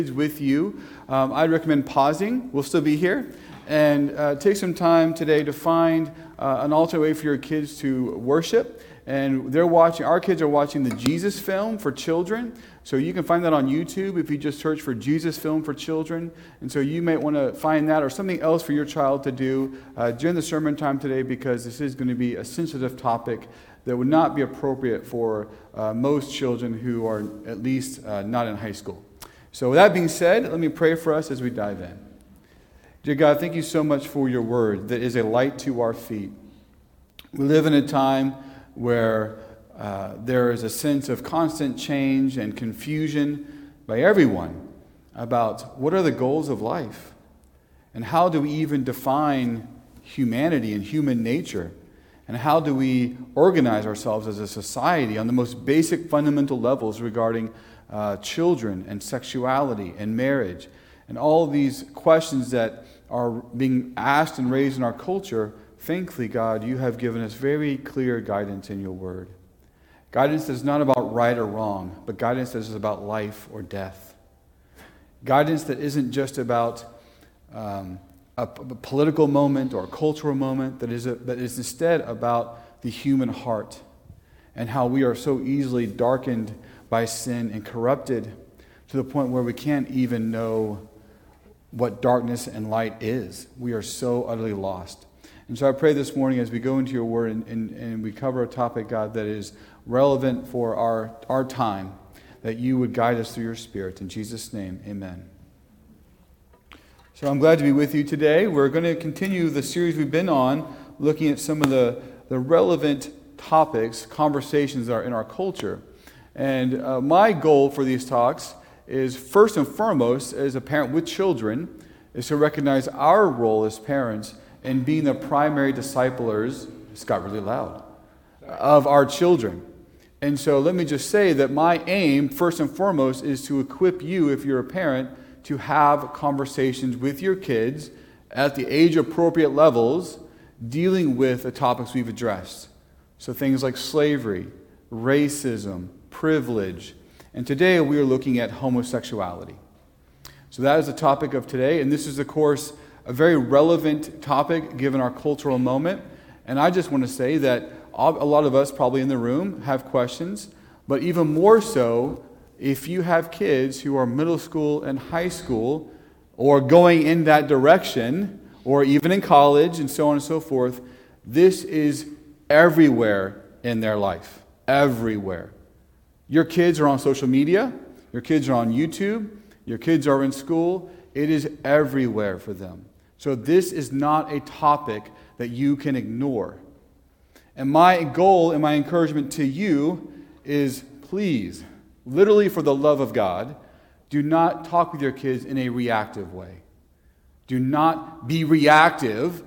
with you, I'd recommend pausing. We'll still be here. And take some time today to find an alternate way for your kids to worship. And our kids are watching the Jesus Film for Children. So you can find that on YouTube if you just search for Jesus Film for Children. And so you might want to find that or something else for your child to do during the sermon time today, because this is going to be a sensitive topic that would not be appropriate for most children who are at least not in high school. So with that being said, let me pray for us as we dive in. Dear God, thank you so much for your word that is a light to our feet. We live in a time where there is a sense of constant change and confusion by everyone about what are the goals of life and how do we even define humanity and human nature, and how do we organize ourselves as a society on the most basic fundamental levels regarding children and sexuality and marriage, and all of these questions that are being asked and raised in our culture. Thankfully, God, you have given us very clear guidance in your word. Guidance that is not about right or wrong, but guidance that is about life or death. Guidance that isn't just about a political moment or a cultural moment, that is instead about the human heart and how we are so easily darkened by sin and corrupted to the point where we can't even know what darkness and light is. We are so utterly lost. And so I pray this morning as we go into your word and we cover a topic, God, that is relevant for our time, that you would guide us through your Spirit. In Jesus' name, amen. So I'm glad to be with you today. We're going to continue the series we've been on, looking at some of the relevant topics, conversations that are in our culture. And my goal for these talks is, first and foremost, as a parent with children, is to recognize our role as parents in being the primary disciplers, it's got really loud, of our children. And so let me just say that my aim, first and foremost, is to equip you, if you're a parent, to have conversations with your kids at the age-appropriate levels, dealing with the topics we've addressed. So things like slavery, racism, privilege, and today we are looking at homosexuality. So that is the topic of today, and this is, of course, a very relevant topic given our cultural moment. And I just want to say that a lot of us probably in the room have questions, but even more so if you have kids who are middle school and high school or going in that direction, or even in college and so on and so forth. This is everywhere in their life. Everywhere. Your kids are on social media. Your kids are on YouTube. Your kids are in school. It is everywhere for them. So this is not a topic that you can ignore. And my goal and my encouragement to you is, please, literally for the love of God, do not talk with your kids in a reactive way. Do not be reactive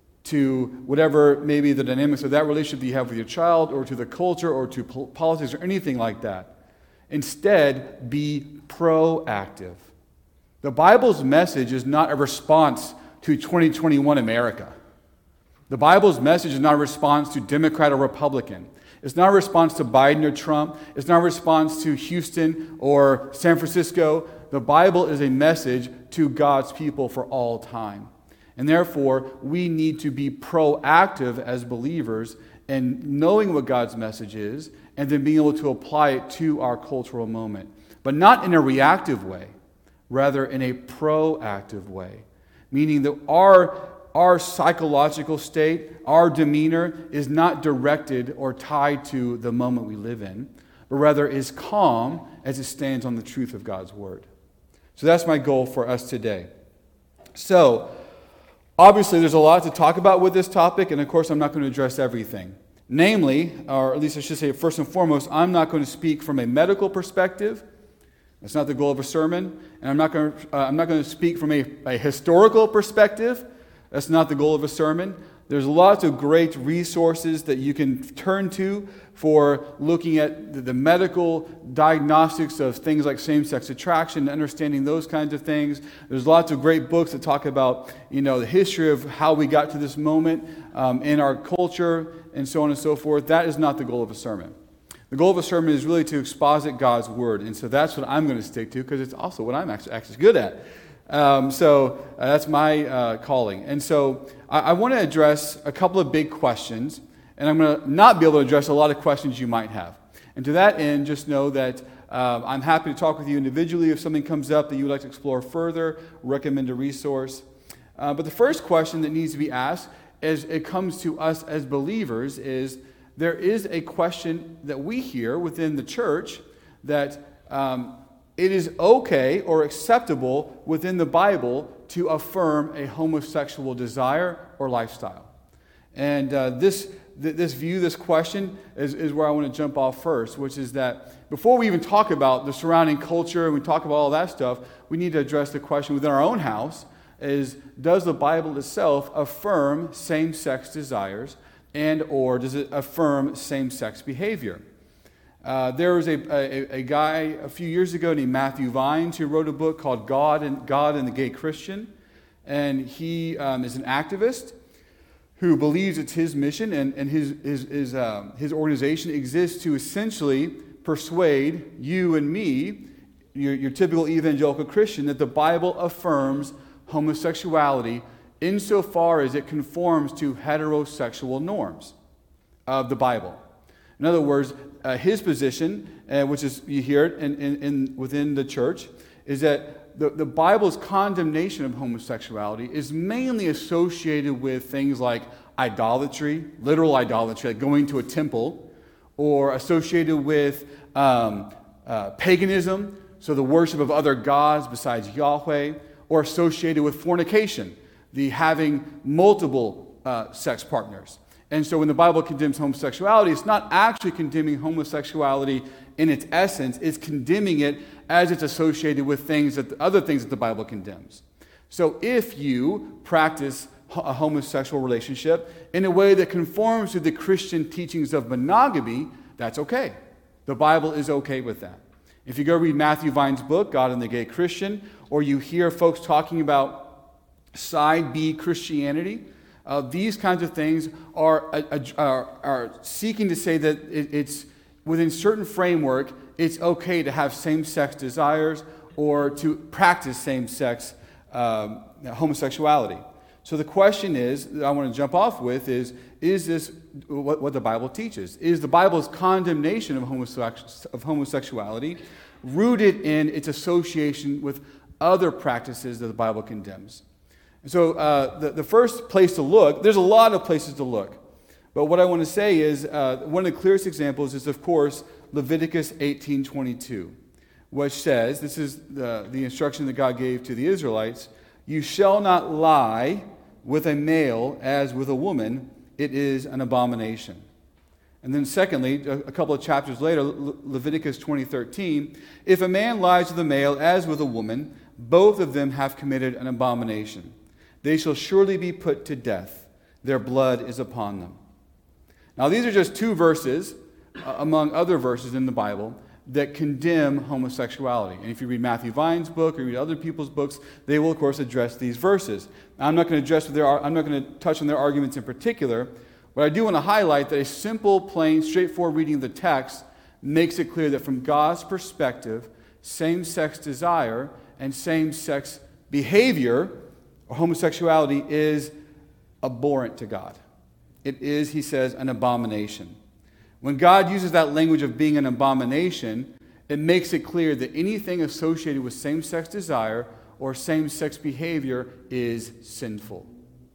to whatever maybe the dynamics of that relationship that you have with your child, or to the culture, or to politics, or anything like that. Instead, be proactive. The Bible's message is not a response to 2021 America. The Bible's message is not a response to Democrat or Republican. It's not a response to Biden or Trump. It's not a response to Houston or San Francisco. The Bible is a message to God's people for all time. And therefore, we need to be proactive as believers in knowing what God's message is and then being able to apply it to our cultural moment. But not in a reactive way, rather in a proactive way. Meaning that our psychological state, our demeanor is not directed or tied to the moment we live in, but rather is calm as it stands on the truth of God's word. So that's my goal for us today. So, obviously there's a lot to talk about with this topic, and of course I'm not going to address everything. Namely, or at least I should say first and foremost, I'm not going to speak from a medical perspective. That's not the goal of a sermon. And I'm not going to speak from a historical perspective. That's not the goal of a sermon. There's lots of great resources that you can turn to for looking at the medical diagnostics of things like same-sex attraction, understanding those kinds of things. There's lots of great books that talk about, the history of how we got to this moment in our culture and so on and so forth. That is not the goal of a sermon. The goal of a sermon is really to exposit God's Word, and so that's what I'm going to stick to because it's also what I'm actually good at. So that's my calling. And so I want to address a couple of big questions, and I'm going to not be able to address a lot of questions you might have. And to that end, just know that I'm happy to talk with you individually if something comes up that you would like to explore further, recommend a resource. But the first question that needs to be asked as it comes to us as believers is, there is a question that we hear within the church that it is okay or acceptable within the Bible to affirm a homosexual desire or lifestyle. And this question is where I want to jump off first, which is that before we even talk about the surrounding culture and we talk about all that stuff, we need to address the question within our own house is, does the Bible itself affirm same-sex desires and or does it affirm same-sex behavior? There was a guy a few years ago named Matthew Vines who wrote a book called God and the Gay Christian, and he is an activist who believes it's his mission and his organization exists to essentially persuade you and me, your typical evangelical Christian, that the Bible affirms homosexuality insofar as it conforms to heterosexual norms of the Bible. In other words, his position, which is you hear it within the church, is that the Bible's condemnation of homosexuality is mainly associated with things like idolatry, literal idolatry, like going to a temple, or associated with paganism, so the worship of other gods besides Yahweh, or associated with fornication, the having multiple sex partners. And so when the Bible condemns homosexuality, it's not actually condemning homosexuality in its essence. It's condemning it as it's associated with other things that the Bible condemns. So if you practice a homosexual relationship in a way that conforms to the Christian teachings of monogamy, that's okay. The Bible is okay with that. If you go read Matthew Vines' book, God and the Gay Christian, or you hear folks talking about side B Christianity, these kinds of things are seeking to say that it's within certain framework, it's okay to have same-sex desires or to practice same-sex homosexuality. So the question is, that I want to jump off with is this what the Bible teaches? Is the Bible's condemnation of homosexuality rooted in its association with other practices that the Bible condemns? And so the first place to look, there's a lot of places to look. But what I want to say is, one of the clearest examples is, of course, Leviticus 18:22, which says, this is the instruction that God gave to the Israelites, "You shall not lie with a male as with a woman, it is an abomination." And then secondly, a couple of chapters later, Leviticus 20:13, "If a man lies with a male as with a woman, both of them have committed an abomination. They shall surely be put to death. Their blood is upon them." Now, these are just two verses, among other verses in the Bible, that condemn homosexuality. And if you read Matthew Vines' book or read other people's books, they will, of course, address these verses. Now, I'm not going to touch on their arguments in particular, but I do want to highlight that a simple, plain, straightforward reading of the text makes it clear that from God's perspective, same-sex desire and same-sex behavior or homosexuality is abhorrent to God. It is, he says, an abomination. When God uses that language of being an abomination, it makes it clear that anything associated with same-sex desire or same-sex behavior is sinful.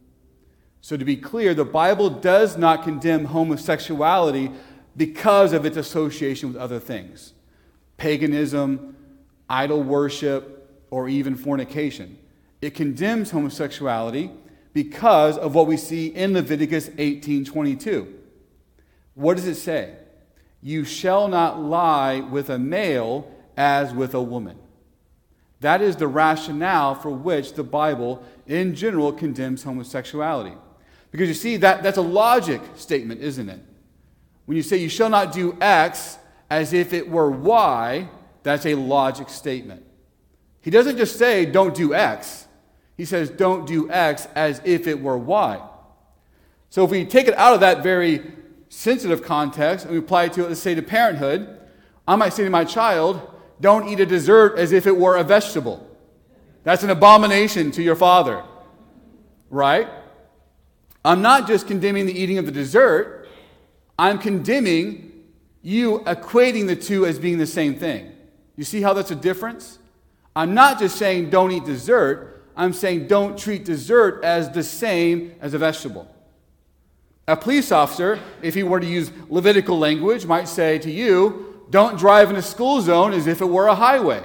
So to be clear, the Bible does not condemn homosexuality because of its association with other things. Paganism, idol worship, or even fornication. It condemns homosexuality because of what we see in Leviticus 18:22. What does it say? "You shall not lie with a male as with a woman." That is the rationale for which the Bible, in general, condemns homosexuality. Because you see, that's a logic statement, isn't it? When you say you shall not do X as if it were Y, that's a logic statement. He doesn't just say don't do X. He says don't do X as if it were Y. So if we take it out of that very sensitive context, and we apply it to, let's say, to parenthood, I might say to my child, don't eat a dessert as if it were a vegetable. That's an abomination to your father, right? I'm not just condemning the eating of the dessert. I'm condemning you equating the two as being the same thing. You see how that's a difference? I'm not just saying don't eat dessert. I'm saying don't treat dessert as the same as a vegetable. A police officer, if he were to use Levitical language, might say to you, don't drive in a school zone as if it were a highway.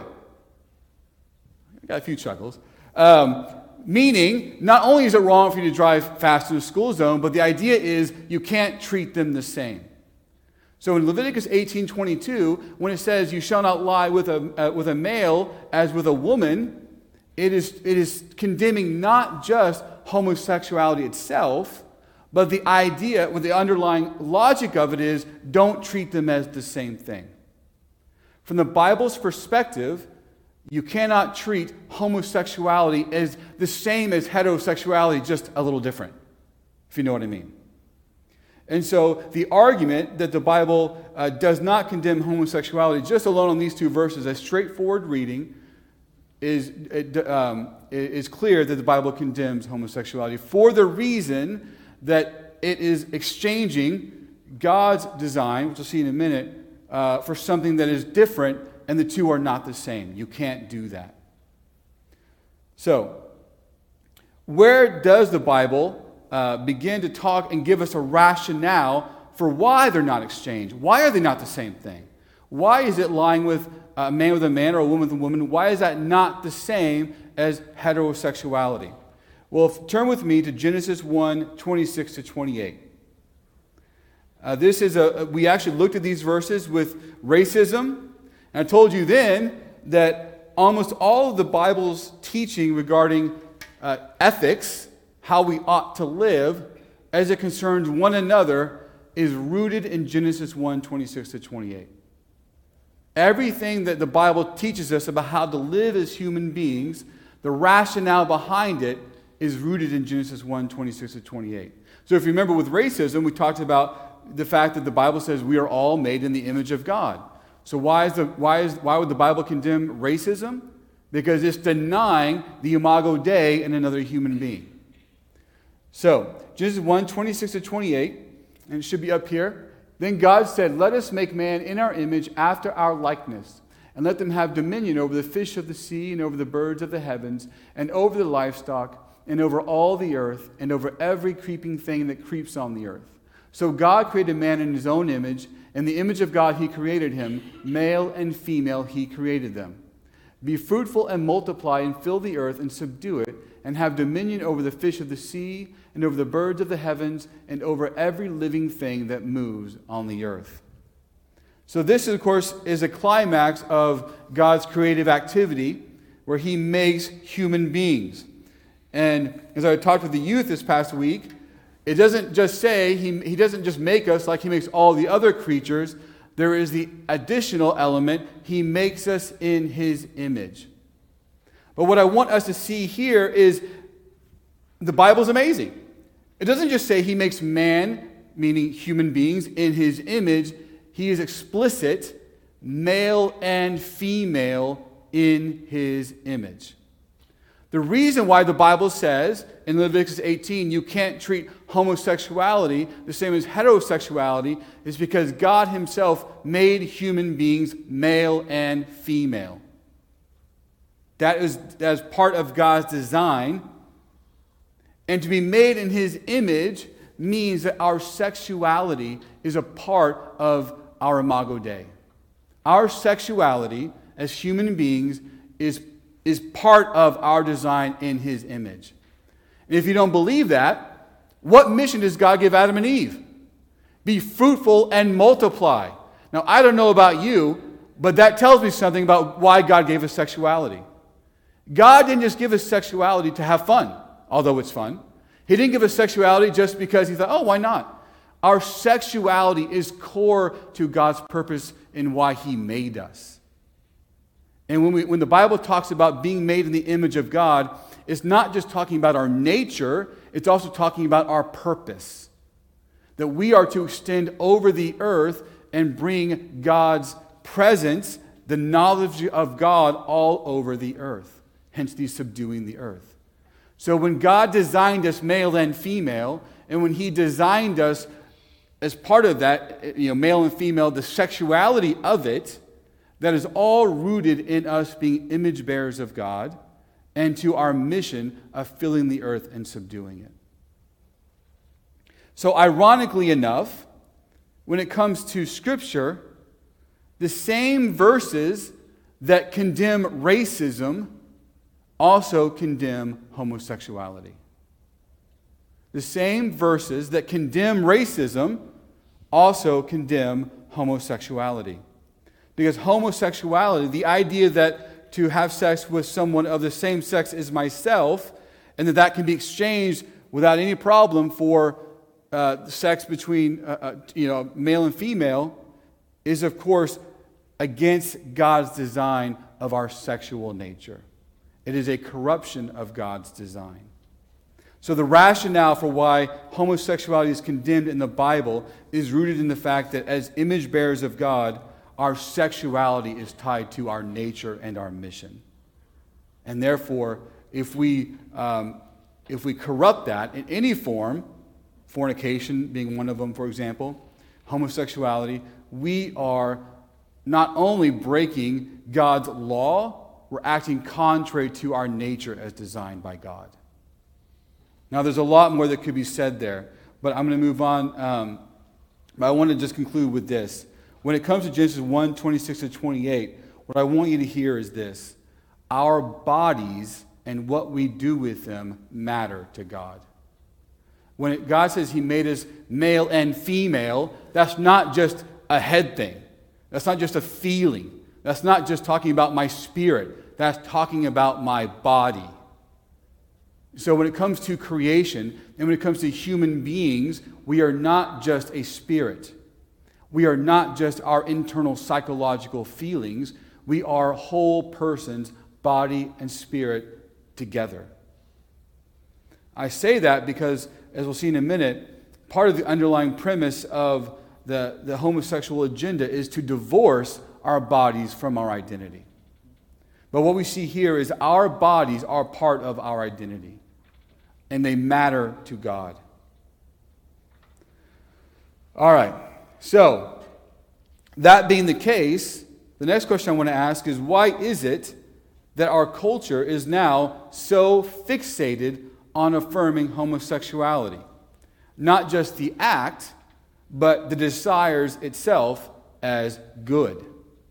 I got a few chuckles. Meaning, not only is it wrong for you to drive fast in a school zone, but the idea is you can't treat them the same. So in Leviticus 18:22, when it says you shall not lie with a male as with a woman, it is condemning not just homosexuality itself, but the idea, the underlying logic of it is don't treat them as the same thing. From the Bible's perspective, you cannot treat homosexuality as the same as heterosexuality, just a little different, if you know what I mean. And so the argument that the Bible does not condemn homosexuality, just alone on these two verses, a straightforward reading, is clear that the Bible condemns homosexuality for the reason that it is exchanging God's design, which we'll see in a minute, for something that is different, and the two are not the same. You can't do that. So, where does the Bible begin to talk and give us a rationale for why they're not exchanged? Why are they not the same thing? Why is it lying with a man with a man or a woman with a woman? Why is that not the same as heterosexuality? Well, turn with me to Genesis 1:26-28. We actually looked at these verses with racism, and I told you then that almost all of the Bible's teaching regarding ethics, how we ought to live, as it concerns one another, is rooted in Genesis 1:26-28. Everything that the Bible teaches us about how to live as human beings, the rationale behind it is rooted in Genesis 1:26-28. So if you remember with racism, we talked about the fact that the Bible says we are all made in the image of God. So why would the Bible condemn racism? Because it's denying the imago Dei in another human being. So, Genesis 1:26-28, and it should be up here. Then God said, let us make man in our image after our likeness, and let them have dominion over the fish of the sea, and over the birds of the heavens, and over the livestock, and over all the earth, and over every creeping thing that creeps on the earth. So God created man in his own image. In the image of God he created him. Male and female he created them. Be fruitful and multiply and fill the earth and subdue it, and have dominion over the fish of the sea, and over the birds of the heavens, and over every living thing that moves on the earth. So this, of course, is a climax of God's creative activity where he makes human beings. And as I talked with the youth this past week, it doesn't just say, he doesn't just make us like he makes all the other creatures. There is the additional element, he makes us in his image. But what I want us to see here is the Bible's amazing. It doesn't just say he makes man, meaning human beings, in his image. He is explicit, male and female in his image. The reason why the Bible says in Leviticus 18 you can't treat homosexuality the same as heterosexuality is because God himself made human beings male and female. That is part of God's design. And to be made in his image means that our sexuality is a part of our imago Dei. Our sexuality as human beings is part of our design in his image. And if you don't believe that, what mission does God give Adam and Eve? Be fruitful and multiply. Now, I don't know about you, but that tells me something about why God gave us sexuality. God didn't just give us sexuality to have fun, although it's fun. He didn't give us sexuality just because he thought, oh, why not? Our sexuality is core to God's purpose in why he made us. And when the Bible talks about being made in the image of God, it's not just talking about our nature, it's also talking about our purpose. that we are to extend over the earth and bring God's presence, the knowledge of God, all over the earth. Hence the subduing the earth. So when God designed us male and female, and when he designed us as part of that, male and female, the sexuality of it, that is all rooted in us being image bearers of God and to our mission of filling the earth and subduing it. So ironically enough, when it comes to Scripture, the same verses that condemn racism also condemn homosexuality. The same verses that condemn racism also condemn homosexuality. Because homosexuality, the idea that to have sex with someone of the same sex as myself, and that can be exchanged without any problem for sex between male and female, is of course against God's design of our sexual nature. It is a corruption of God's design. So the rationale for why homosexuality is condemned in the Bible is rooted in the fact that as image bearers of God, our sexuality is tied to our nature and our mission. And therefore, if we corrupt that in any form, fornication being one of them, for example, homosexuality, we are not only breaking God's law, we're acting contrary to our nature as designed by God. Now, there's a lot more that could be said there, but I'm going to move on. But I want to just conclude with this. When it comes to Genesis 1, 26 to 28, what I want you to hear is this. Our bodies and what we do with them matter to God. When God says he made us male and female, that's not just a head thing. That's not just a feeling. That's not just talking about my spirit. That's talking about my body. So when it comes to creation and when it comes to human beings, we are not just a spirit. We are not just our internal psychological feelings. We are whole persons, body and spirit together. I say that because, as we'll see in a minute, part of the underlying premise of the homosexual agenda is to divorce our bodies from our identity. But what we see here is our bodies are part of our identity, and they matter to God. All right, so that being the case, the next question I want to ask is, why is it that our culture is now so fixated on affirming homosexuality? Not just the act, but the desires itself as good.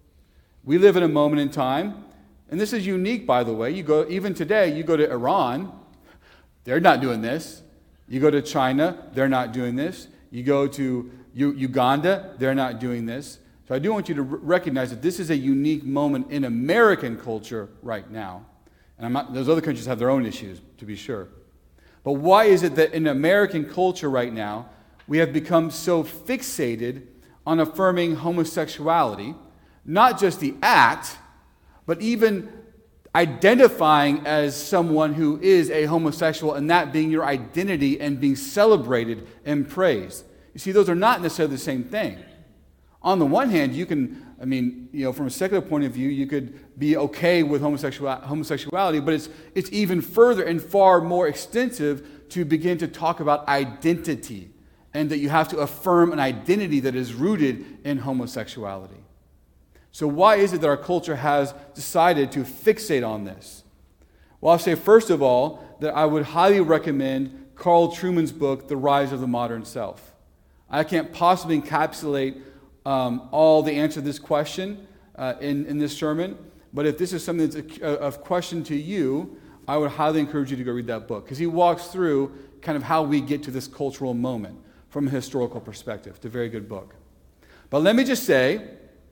We live in a moment in time, and this is unique, by the way. Even today, you go to Iran, they're not doing this. You go to China, they're not doing this. You go to Uganda, they're not doing this. So I do want you to recognize that this is a unique moment in American culture right now. And those other countries have their own issues, to be sure. But why is it that in American culture right now, we have become so fixated on affirming homosexuality, not just the act, but even identifying as someone who is a homosexual and that being your identity and being celebrated and praised? You see, those are not necessarily the same thing. On the one hand, you can, from a secular point of view, you could be okay with homosexuality, but it's even further and far more extensive to begin to talk about identity, and that you have to affirm an identity that is rooted in homosexuality. So why is it that our culture has decided to fixate on this? Well, I'll say first of all that I would highly recommend Carl Trueman's book, The Rise of the Modern Self. I can't possibly encapsulate all the answer to this question in this sermon, but if this is something that's of question to you, I would highly encourage you to go read that book, because he walks through kind of how we get to this cultural moment from a historical perspective. It's a very good book. But let me just say,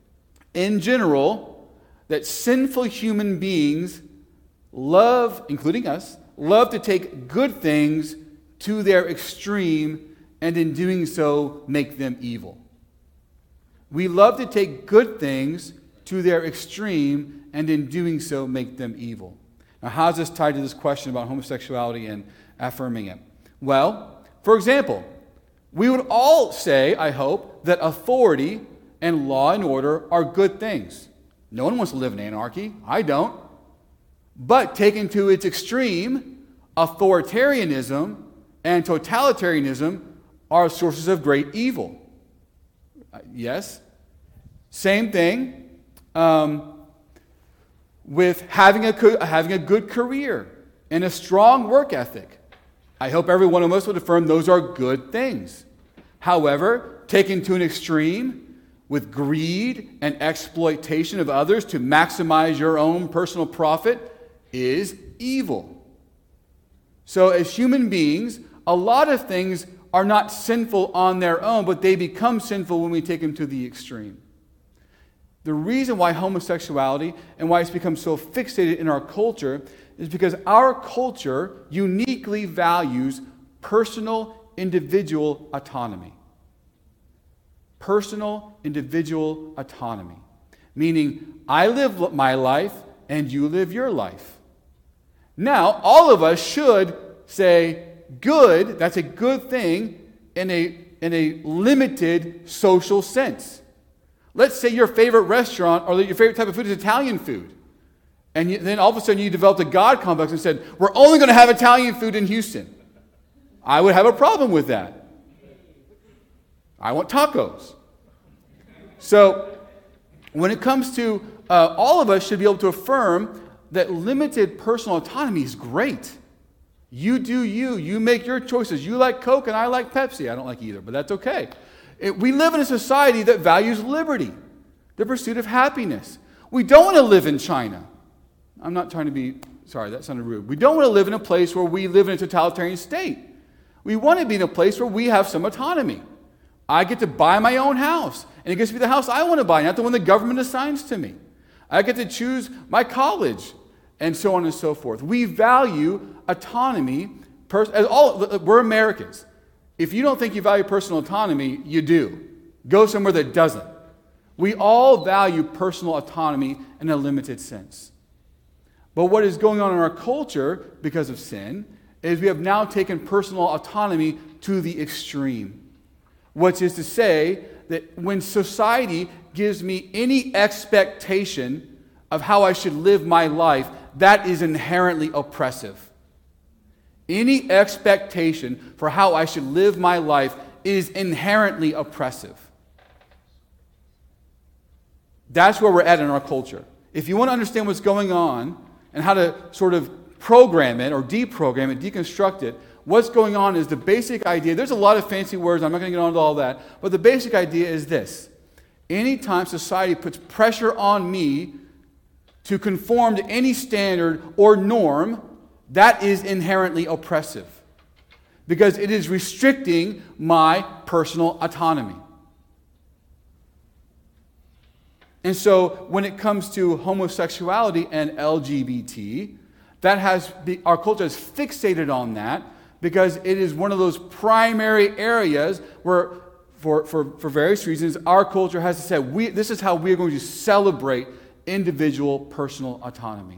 in general, that sinful human beings love, including us, love to take good things to their extreme, and in doing so, make them evil. We love to take good things to their extreme, and in doing so, make them evil. Now, how is this tied to this question about homosexuality and affirming it? Well, for example, We would all say, I hope, that authority and law and order are good things. No one wants to live in anarchy. I don't. But taken to its extreme, authoritarianism and totalitarianism are sources of great evil. Yes. Same thing with having a good career and a strong work ethic. I hope every one of us would affirm those are good things. However, taken to an extreme with greed and exploitation of others to maximize your own personal profit is evil. So as human beings, a lot of things are not sinful on their own, but they become sinful when we take them to the extreme. The reason why homosexuality and why it's become so fixated in our culture is because our culture uniquely values personal, individual autonomy. Personal, individual autonomy. Meaning, I live my life and you live your life. Now, all of us should say, good, that's a good thing in a limited social sense. Let's say your favorite restaurant or your favorite type of food is Italian food. And then all of a sudden you developed a God complex and said, we're only going to have Italian food in Houston. I would have a problem with that. I want tacos. So when it comes to all of us should be able to affirm that limited personal autonomy is great. You do you. You make your choices. You like Coke and I like Pepsi. I don't like either, but that's okay. We live in a society that values liberty, the pursuit of happiness. We don't want to live in China. I'm not trying to be, sorry, that sounded rude. We don't want to live in a place where we live in a totalitarian state. We want to be in a place where we have some autonomy. I get to buy my own house, and it gets to be the house I want to buy, not the one the government assigns to me. I get to choose my college, and so on and so forth. We value autonomy. We're Americans. If you don't think you value personal autonomy, you do. Go somewhere that doesn't. We all value personal autonomy in a limited sense. But what is going on in our culture because of sin is we have now taken personal autonomy to the extreme. Which is to say that when society gives me any expectation of how I should live my life, that is inherently oppressive. Any expectation for how I should live my life is inherently oppressive. That's where we're at in our culture. If you want to understand what's going on and how to sort of program it or deprogram it, deconstruct it, what's going on is the basic idea. There's a lot of fancy words. I'm not going to get into all that. But the basic idea is this. Anytime society puts pressure on me to conform to any standard or norm, that is inherently oppressive because it is restricting my personal autonomy. And so when it comes to homosexuality and LGBT, our culture is fixated on that because it is one of those primary areas where, for various reasons, our culture has to say, this is how we are going to celebrate individual personal autonomy.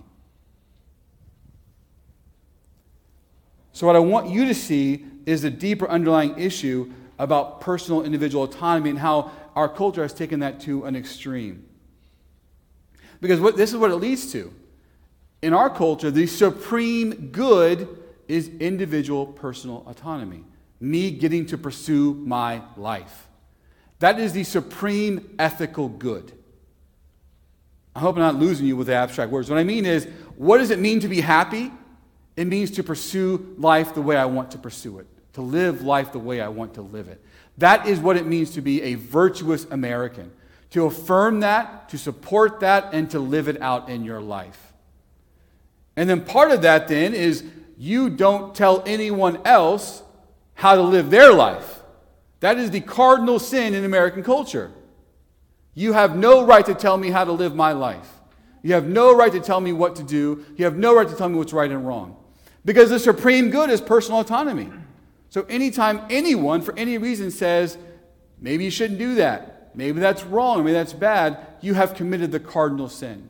So what I want you to see is a deeper underlying issue about personal individual autonomy and how our culture has taken that to an extreme. Because this is what it leads to. In our culture, the supreme good is individual personal autonomy. Me getting to pursue my life. That is the supreme ethical good. I hope I'm not losing you with the abstract words. What I mean is, what does it mean to be happy? It means to pursue life the way I want to pursue it. To live life the way I want to live it. That is what it means to be a virtuous American. To affirm that, to support that, and to live it out in your life. And then part of that then is you don't tell anyone else how to live their life. That is the cardinal sin in American culture. You have no right to tell me how to live my life. You have no right to tell me what to do. You have no right to tell me what's right and wrong. Because the supreme good is personal autonomy. So anytime anyone, for any reason, says, maybe you shouldn't do that, maybe that's wrong, maybe that's bad, you have committed the cardinal sin.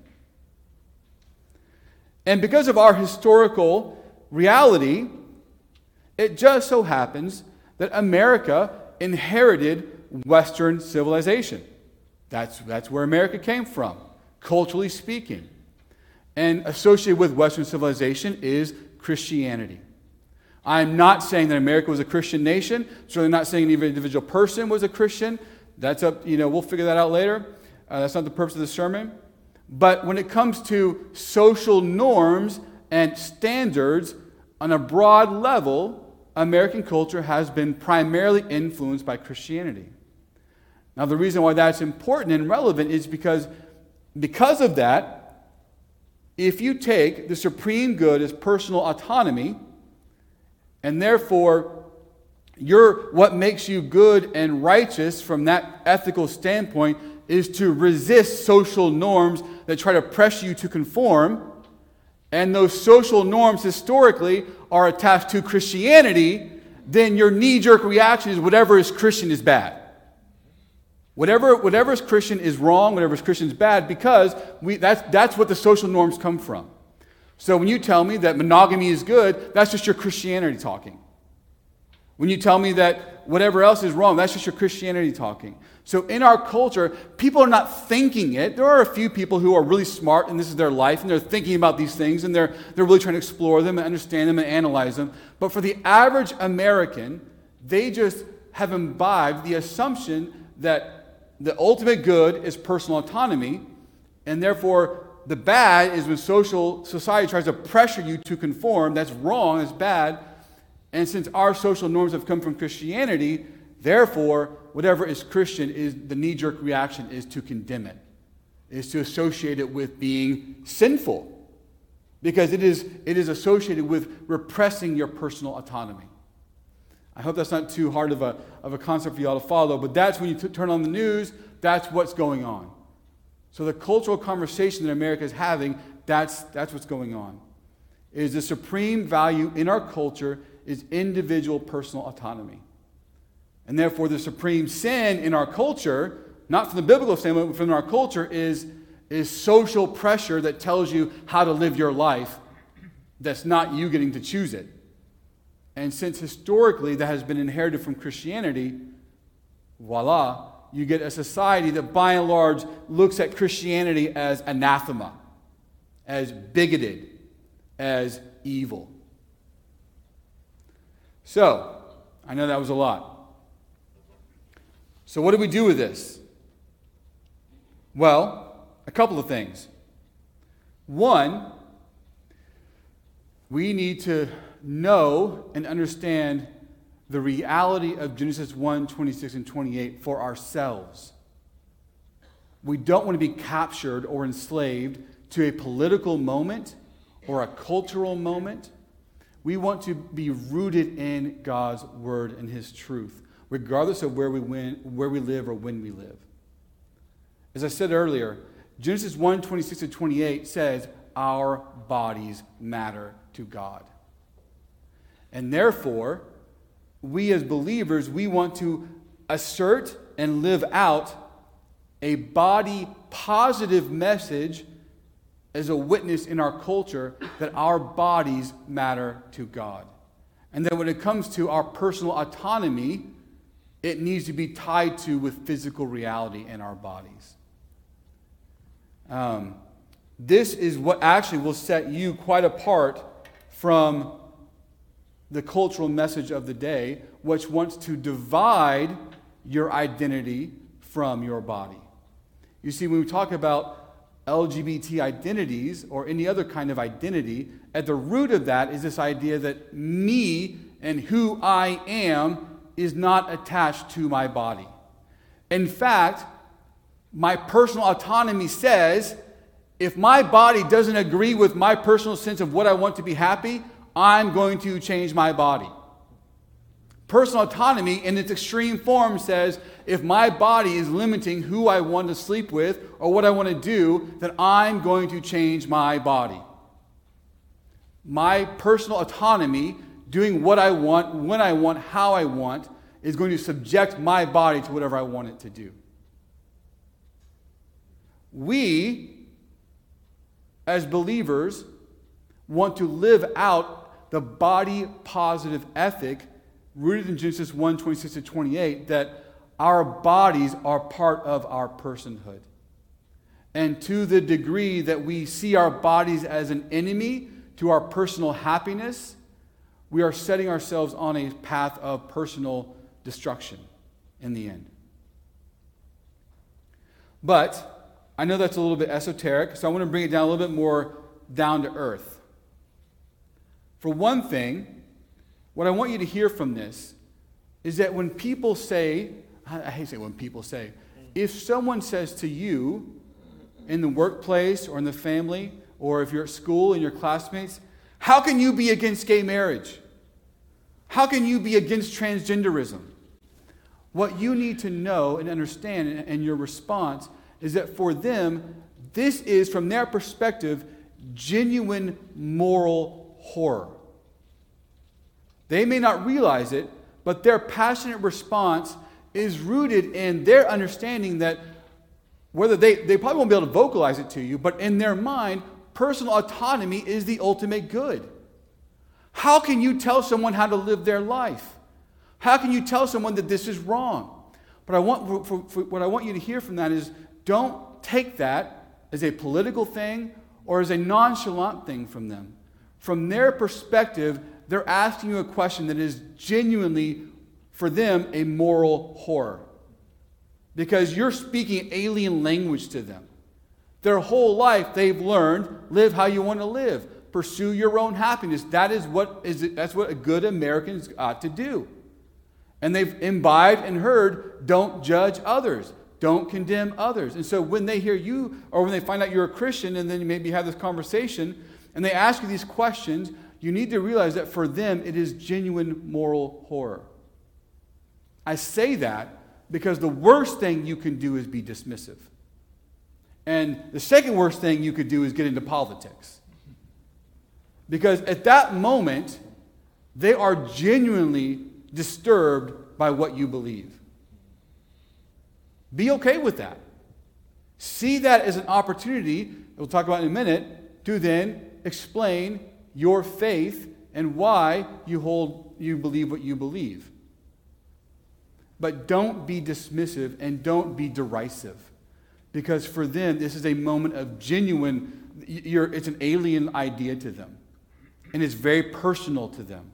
And because of our historical reality, it just so happens that America inherited Western civilization. That's where America came from, culturally speaking. And associated with Western civilization is Christianity. I'm not saying that America was a Christian nation. Certainly not saying any individual person was a Christian. That's up, we'll figure that out later. That's not the purpose of the sermon. But when it comes to social norms and standards on a broad level, American culture has been primarily influenced by Christianity. Now, the reason why that's important and relevant is because of that, if you take the supreme good as personal autonomy, and therefore what makes you good and righteous from that ethical standpoint is to resist social norms that try to pressure you to conform, and those social norms historically are attached to Christianity, then your knee-jerk reaction is whatever is Christian is bad. Whatever is Christian is wrong, whatever is Christian is bad, because that's what the social norms come from. So when you tell me that monogamy is good, that's just your Christianity talking. When you tell me that whatever else is wrong, that's just your Christianity talking. So in our culture, people are not thinking it. There are a few people who are really smart, and this is their life, and they're thinking about these things, and they're really trying to explore them and understand them and analyze them. But for the average American, they just have imbibed the assumption that the ultimate good is personal autonomy, and therefore the bad is when society tries to pressure you to conform. That's wrong, that's bad. And since our social norms have come from Christianity, therefore, whatever is Christian, is the knee-jerk reaction is to condemn it, is to associate it with being sinful, because it is associated with repressing your personal autonomy. I hope that's not too hard of a concept for you all to follow, but that's when you turn on the news, that's what's going on. So the cultural conversation that America is having, that's what's going on. Is the supreme value in our culture is individual personal autonomy. And therefore the supreme sin in our culture, not from the biblical standpoint, but from our culture, is social pressure that tells you how to live your life that's not you getting to choose it. And since historically that has been inherited from Christianity, voila, you get a society that by and large looks at Christianity as anathema, as bigoted, as evil. So, I know that was a lot. So what do we do with this? Well, a couple of things. One, we need to know and understand the reality of Genesis 1, 26 and 28 for ourselves. We don't want to be captured or enslaved to a political moment or a cultural moment. We want to be rooted in God's word and his truth, regardless of where we live or when we live. As I said earlier, Genesis 1, 26 and 28 says our bodies matter to God. And therefore, we as believers, we want to assert and live out a body positive message as a witness in our culture that our bodies matter to God. And that when it comes to our personal autonomy, it needs to be tied to with physical reality in our bodies. This is what actually will set you quite apart from the cultural message of the day, which wants to divide your identity from your body. You see, when we talk about LGBT identities or any other kind of identity, at the root of that is this idea that me and who I am is not attached to my body. In fact, my personal autonomy says, if my body doesn't agree with my personal sense of what I want to be happy, I'm going to change my body. Personal autonomy in its extreme form says, if my body is limiting who I want to sleep with or what I want to do, then I'm going to change my body. My personal autonomy, doing what I want, when I want, how I want, is going to subject my body to whatever I want it to do. We, as believers, want to live out the body positive ethic rooted in Genesis 1:26-28, that our bodies are part of our personhood. And to the degree that we see our bodies as an enemy to our personal happiness, we are setting ourselves on a path of personal destruction in the end. But I know that's a little bit esoteric, so I want to bring it down a little bit more down to earth. For one thing, what I want you to hear from this is that when people say, I hate to say when people say, if someone says to you in the workplace or in the family, or if you're at school and your classmates, how can you be against gay marriage? How can you be against transgenderism? What you need to know and understand and your response is that for them, this is, from their perspective, genuine moral horror. They may not realize it, but their passionate response is rooted in their understanding that whether they probably won't be able to vocalize it to you, but in their mind, personal autonomy is the ultimate good. How can you tell someone how to live their life? How can you tell someone that this is wrong? But what I want you to hear from that is, don't take that as a political thing or as a nonchalant thing from them. From their perspective, they're asking you a question that is genuinely, for them, a moral horror. Because you're speaking alien language to them. Their whole life they've learned, live how you want to live. Pursue your own happiness. That's what a good American ought to do. And they've imbibed and heard, don't judge others. Don't condemn others. And so when they hear you, or when they find out you're a Christian, and then you maybe have this conversation, and they ask you these questions, you need to realize that for them it is genuine moral horror. I say that because the worst thing you can do is be dismissive. And the second worst thing you could do is get into politics. Because at that moment, they are genuinely disturbed by what you believe. Be okay with that. See that as an opportunity, we'll talk about in a minute, to then explain your faith and why you believe what you believe. But don't be dismissive and don't be derisive. Because for them, this is a moment of genuine, it's an alien idea to them. And it's very personal to them.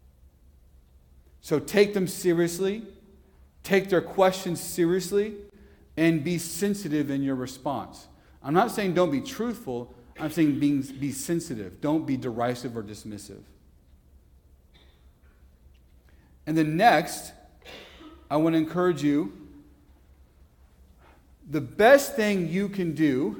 So take them seriously, take their questions seriously, and be sensitive in your response. I'm not saying don't be truthful, I'm saying be sensitive. Don't be derisive or dismissive. And then next, I want to encourage you, the best thing you can do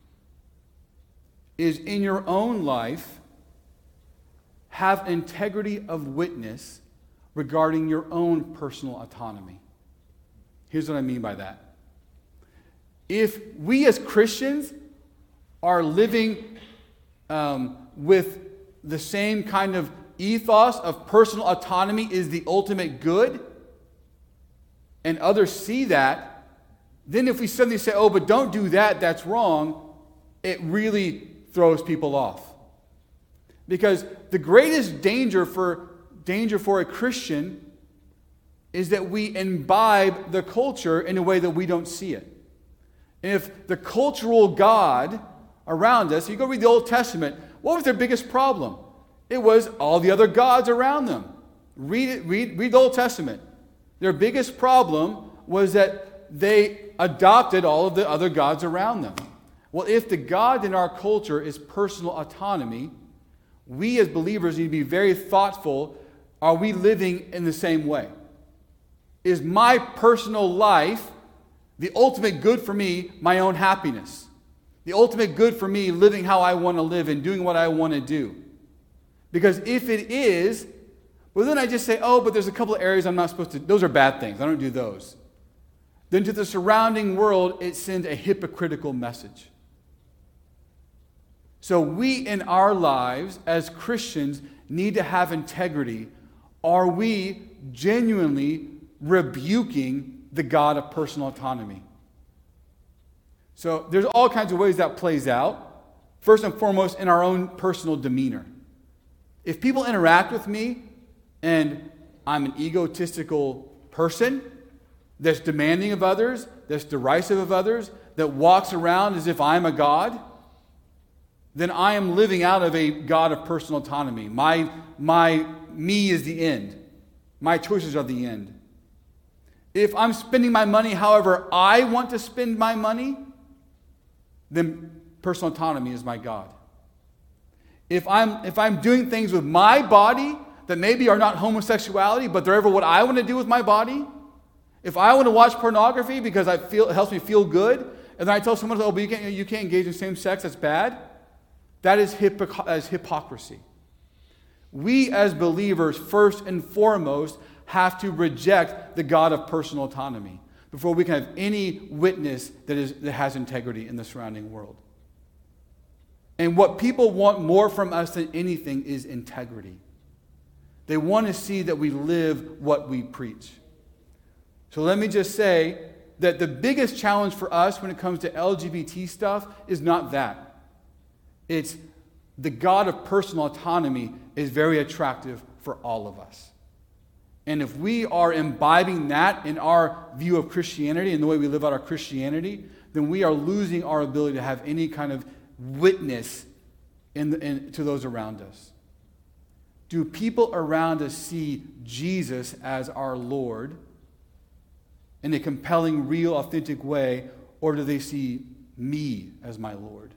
is in your own life have integrity of witness regarding your own personal autonomy. Here's what I mean by that. If we as Christians are living with the same kind of ethos of personal autonomy is the ultimate good, and others see that, then if we suddenly say, oh, but don't do that, that's wrong, it really throws people off. Because the greatest danger for a Christian is that we imbibe the culture in a way that we don't see it. And if the cultural God around us, you go read the Old Testament, what was their biggest problem? It was all the other gods around them. Read the Old Testament. Their biggest problem was that they adopted all of the other gods around them. Well, if the God in our culture is personal autonomy, we as believers need to be very thoughtful. Are we living in the same way? Is my personal life the ultimate good for me, my own happiness? The ultimate good for me, living how I want to live and doing what I want to do? Because if it is, well, then I just say, oh, but there's a couple of areas I'm not supposed to, those are bad things. I don't do those. Then to the surrounding world, it sends a hypocritical message. So we in our lives as Christians need to have integrity. Are we genuinely rebuking the God of personal autonomy? So there's all kinds of ways that plays out. First and foremost, in our own personal demeanor. If people interact with me and I'm an egotistical person that's demanding of others, that's derisive of others, that walks around as if I'm a God, then I am living out of a God of personal autonomy. Me is the end. My choices are the end. If I'm spending my money however I want to spend my money, then personal autonomy is my God. If I'm doing things with my body that maybe are not homosexuality, but they're ever what I want to do with my body, if I want to watch pornography because it helps me feel good, and then I tell someone, oh, but you can't engage in same sex, that's bad, that is hypocrisy. We as believers, first and foremost, have to reject the God of personal autonomy before we can have any witness that has integrity in the surrounding world. And what people want more from us than anything is integrity. They want to see that we live what we preach. So let me just say that the biggest challenge for us when it comes to LGBT stuff is not that. It's the God of personal autonomy is very attractive for all of us. And if we are imbibing that in our view of Christianity and the way we live out our Christianity, then we are losing our ability to have any kind of witness to those around us. Do people around us see Jesus as our Lord in a compelling, real, authentic way, or do they see me as my Lord?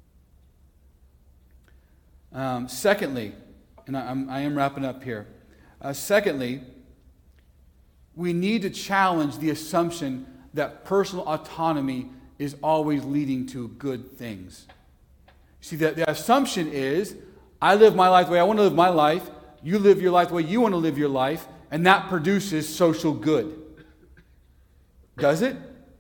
Secondly, and I am wrapping up here. Secondly, we need to challenge the assumption that personal autonomy is always leading to good things. See, the assumption is, I live my life the way I want to live my life, you live your life the way you want to live your life, and that produces social good. Does it?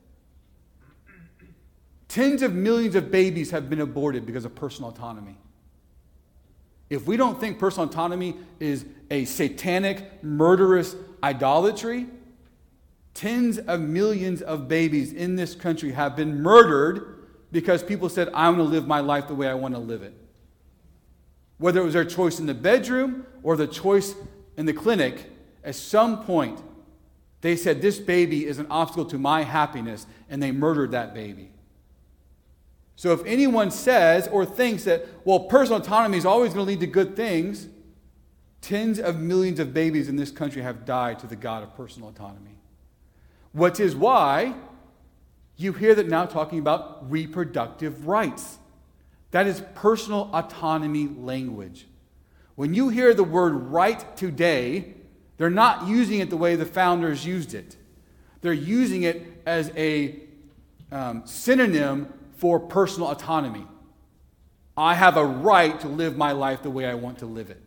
Tens of millions of babies have been aborted because of personal autonomy. If we don't think personal autonomy is a satanic, murderous idolatry, tens of millions of babies in this country have been murdered because people said, I want to live my life the way I want to live it. Whether it was their choice in the bedroom or the choice in the clinic, at some point, they said, this baby is an obstacle to my happiness, and they murdered that baby. So if anyone says or thinks that, well, personal autonomy is always going to lead to good things, tens of millions of babies in this country have died to the God of personal autonomy. Which is why you hear that now talking about reproductive rights. That is personal autonomy language. When you hear the word right today, they're not using it the way the founders used it. They're using it as a synonym for personal autonomy. I have a right to live my life the way I want to live it.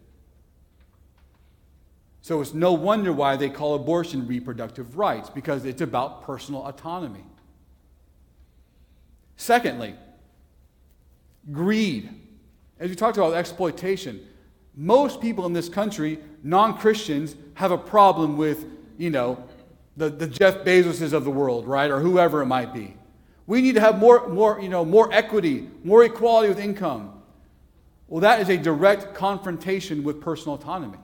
So it's no wonder why they call abortion reproductive rights, because it's about personal autonomy. Secondly, greed. As we talked about exploitation, most people in this country, non-Christians, have a problem with, the Jeff Bezoses of the world, right? Or whoever it might be. We need to have more equity, more equality with income. Well, that is a direct confrontation with personal autonomy.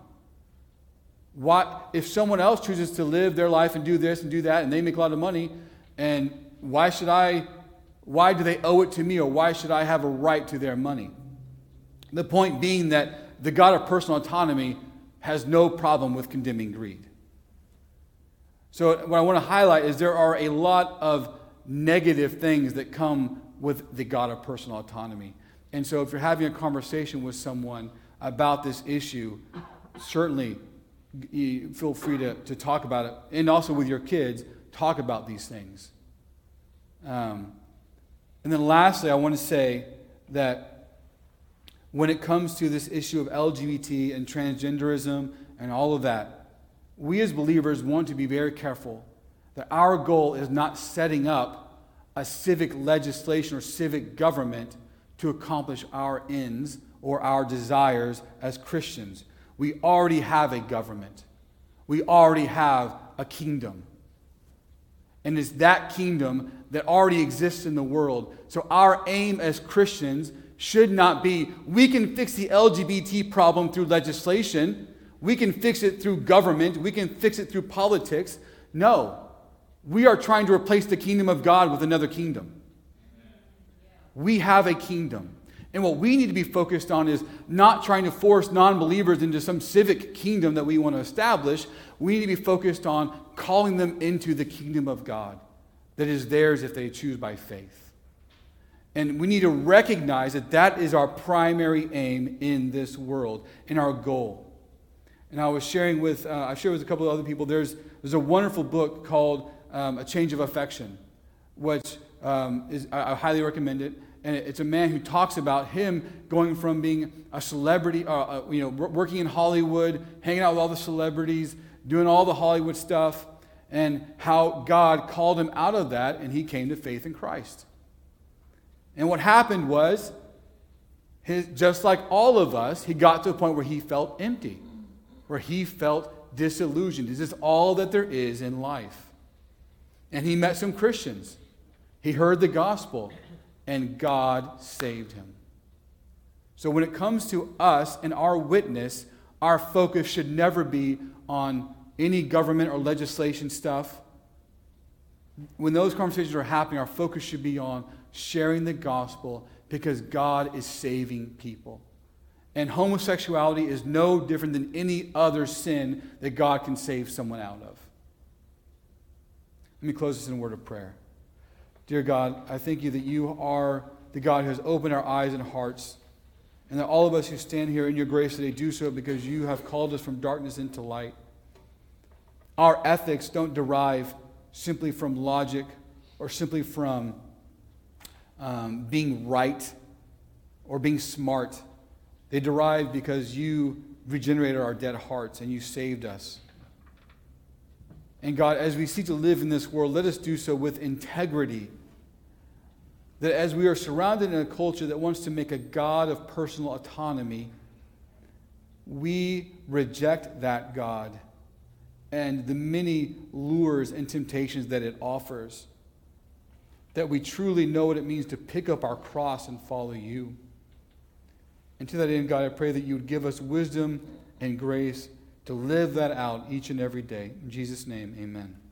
If someone else chooses to live their life and do this and do that, and they make a lot of money, and why do they owe it to me, or why should I have a right to their money? The point being that the God of personal autonomy has no problem with condemning greed. So what I want to highlight is there are a lot of negative things that come with the God of personal autonomy. And so if you're having a conversation with someone about this issue, certainly feel free to talk about it. And also with your kids, talk about these things. And then lastly, I want to say that when it comes to this issue of LGBT and transgenderism and all of that, we as believers want to be very careful that our goal is not setting up a civic legislation or civic government to accomplish our ends or our desires as Christians. We already have a government. We already have a kingdom. And it's that kingdom that already exists in the world. So our aim as Christians should not be, we can fix the LGBT problem through legislation. We can fix it through government. We can fix it through politics. No. We are trying to replace the kingdom of God with another kingdom. We have a kingdom. And what we need to be focused on is not trying to force non-believers into some civic kingdom that we want to establish. We need to be focused on calling them into the kingdom of God that is theirs if they choose by faith. And we need to recognize that that is our primary aim in this world, and our goal. And I was sharing with, I shared with a couple of other people, there's a wonderful book called A Change of Affection, which I highly recommend it. And it's a man who talks about him going from being a celebrity, working in Hollywood, hanging out with all the celebrities, doing all the Hollywood stuff, and how God called him out of that, and he came to faith in Christ. And what happened was, just like all of us, he got to a point where he felt empty, where he felt disillusioned. Is this all that there is in life? And he met some Christians. He heard the gospel. And God saved him. So when it comes to us and our witness, our focus should never be on any government or legislation stuff. When those conversations are happening, our focus should be on sharing the gospel because God is saving people. And homosexuality is no different than any other sin that God can save someone out of. Let me close this in a word of prayer. Dear God, I thank you that you are the God who has opened our eyes and hearts, and that all of us who stand here in your grace today do so because you have called us from darkness into light. Our ethics don't derive simply from logic or simply from being right or being smart. They derive because you regenerated our dead hearts and you saved us. And God, as we seek to live in this world, let us do so with integrity. That as we are surrounded in a culture that wants to make a God of personal autonomy, we reject that God and the many lures and temptations that it offers. That we truly know what it means to pick up our cross and follow you. And to that end, God, I pray that you would give us wisdom and grace to live that out each and every day. In Jesus' name, amen.